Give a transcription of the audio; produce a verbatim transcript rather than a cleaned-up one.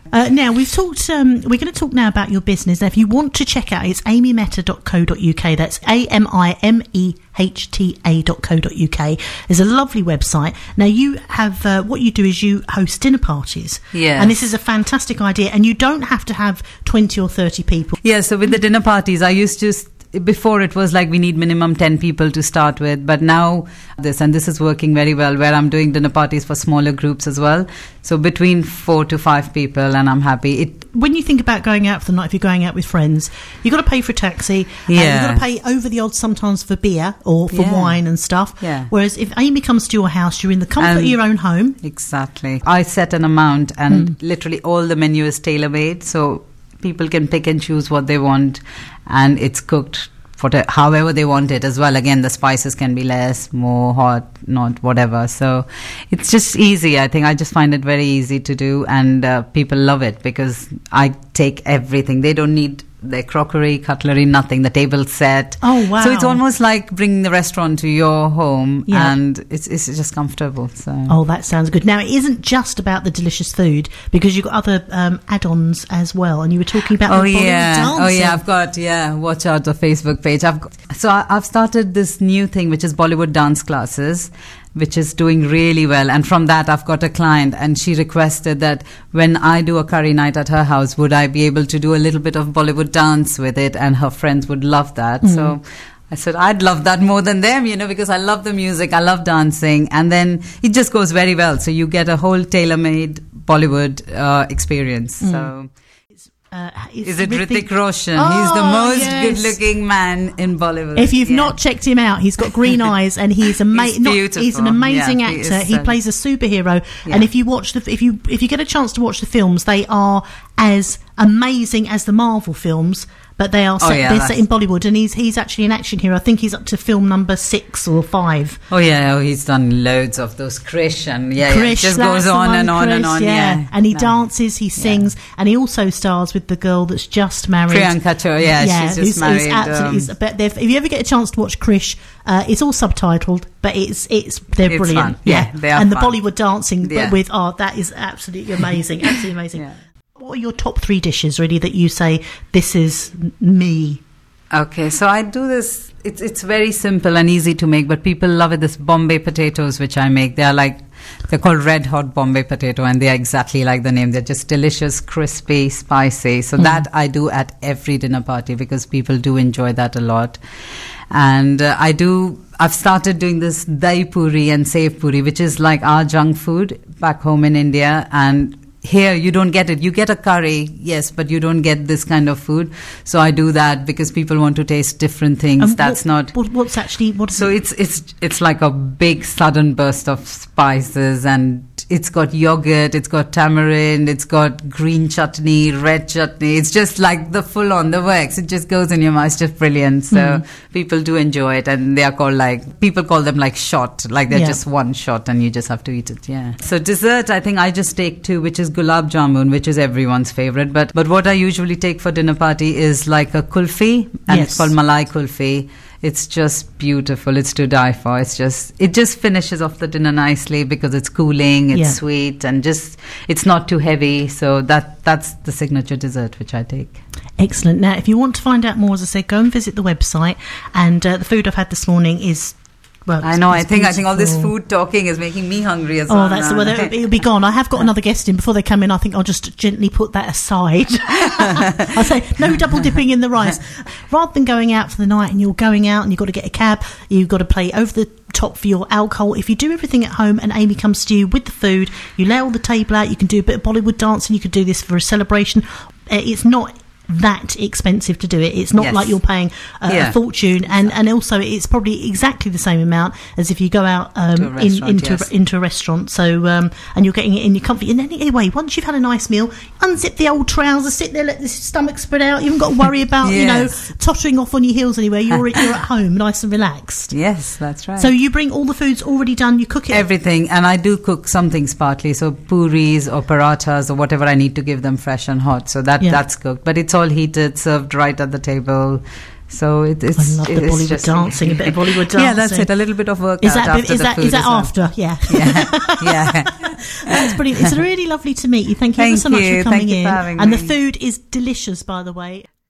Uh, now, we've talked, um, we're going to talk now about your business. Now, if you want to check out, it's amy mehta dot co dot uk. That's A M I M E H T A dot co dot uk. It's a lovely website. Now, you have, uh, what you do is you host dinner parties. Yeah. And this is a fantastic idea. And you don't have to have twenty or thirty people. Yeah, so with the dinner parties, I used to... Before it was like we need minimum ten people to start with, but now this and this is working very well where I'm doing dinner parties for smaller groups as well, so between four to five people, and I'm happy. It when you think about going out for the night, if you're going out with friends, you've got to pay for a taxi, yeah. and you've got to pay over the odds sometimes for beer or for yeah. wine and stuff, yeah. whereas if Amy comes to your house, you're in the comfort um, of your own home. Exactly. I set an amount and mm. literally all the menu is tailor-made, so people can pick and choose what they want, and it's cooked for the, however they want it as well. Again, the spices can be less, more, hot, not, whatever. So it's just easy. I think I just find it very easy to do, and uh, people love it because I take everything. They don't need their crockery, cutlery, nothing. The table set. Oh, wow. So it's almost like bringing the restaurant to your home, yeah. and it's it's just comfortable. So oh, that sounds good. Now, it isn't just about the delicious food, because you've got other um, add-ons as well, and you were talking about oh the yeah dancing. oh yeah I've got yeah watch out the Facebook page. I've got, so I, I've started this new thing which is Bollywood dance classes, which is doing really well. And from that, I've got a client, and she requested that when I do a curry night at her house, would I be able to do a little bit of Bollywood dance with it, and her friends would love that. Mm. So I said, I'd love that more than them, you know, because I love the music, I love dancing, and then it just goes very well. So you get a whole tailor-made Bollywood uh, experience. Mm. So... Uh, is it Hrithik, Hrithik Roshan? Oh, he's the most yes. good-looking man in Bollywood. If you've yeah. not checked him out, he's got green eyes, and he's ama- he's, not, beautiful. he's an amazing yeah, actor. He, he plays a superhero, yeah. and if you watch the if you if you get a chance to watch the films, they are as amazing as the Marvel films. But they are set, oh, yeah, they're set in Bollywood, and he's he's actually an action hero. I think he's up to film number six or five. Oh yeah, oh, he's done loads of those. Krish and yeah, Krish, yeah. it just goes on and on Krish, and on. Yeah, yeah. and he no. dances, he sings, yeah. and he also stars with the girl that's just married, Priyanka Chopra. Yeah, yeah, she's just who's, married. Who's absolutely, um, but if you ever get a chance to watch Krish, uh, it's all subtitled, but it's it's they're it's brilliant. Fun. Yeah, yeah, they are and fun. the Bollywood dancing yeah. with art, that is absolutely amazing, absolutely amazing. Yeah. What are your top three dishes, really, that you say this is me? Okay, so I do this, it's it's very simple and easy to make, but people love it, this Bombay potatoes which I make. They are like, they're called red hot Bombay potato, and they are exactly like the name. They're just delicious, crispy, spicy. So mm. that I do at every dinner party, because people do enjoy that a lot. And uh, I do, I've started doing this dahi puri and sev puri, which is like our junk food back home in India, and here you don't get it. You get a curry, yes, but you don't get this kind of food. So I do that because people want to taste different things. Um, That's what, not what, what's actually what. So it's it's it's like a big sudden burst of spices, and it's got yogurt, it's got tamarind, it's got green chutney, red chutney. It's just like the full on the works. It just goes in your mouth. It's just brilliant. So mm. people do enjoy it, and they are called like, people call them like shot, like they're yeah. just one shot and you just have to eat it. Yeah. So dessert, I think I just take two, which is gulab jamun, which is everyone's favorite. But but what I usually take for dinner party is like a kulfi, and yes. it's called malai kulfi. It's just beautiful. It's to die for. It's just, it just finishes off the dinner nicely because it's cooling, it's yeah. sweet, and just, it's not too heavy. So that that's the signature dessert which I take. Excellent. Now, if you want to find out more, as I said, go and visit the website. And uh, the food I've had this morning is, well, I know. I think beautiful. I think all this food talking is making me hungry as oh, well. Oh, that's now. well. It'll, it'll be gone. I have got another guest in. Before they come in, I think I'll just gently put that aside. I'll say no double dipping in the rice. Rather than going out for the night and you're going out and you've got to get a cab, you've got to pay over the top for your alcohol. If you do everything at home and Amy comes to you with the food, you lay all the table out. You can do a bit of Bollywood dancing. You could do this for a celebration. It's not that expensive to do it. It's not yes. like you're paying uh, yeah. a fortune, and and also it's probably exactly the same amount as if you go out um, in, into yes. into a restaurant. So um, and you're getting it in your comfort. And then anyway, once you've had a nice meal, unzip the old trousers, sit there, let the stomach spread out. You haven't got to worry about yes. you know tottering off on your heels anywhere. You're you're at home, nice and relaxed. Yes, that's right. So you bring all the foods already done. You cook it everything, and I do cook some things partly. So puris or parathas or whatever I need to give them fresh and hot. So that yeah. that's cooked, but it's all heated, served right at the table. So it, it's I love the it's Bollywood just dancing, a bit of Bollywood dancing. Yeah, that's it. A little bit of workout. Is that after is the that food is that as well. after? Yeah, yeah, yeah. That's brilliant. It's really lovely to meet you. Thank you Thank ever so much you. for coming Thank you in. for having and me. the food is delicious, by the way.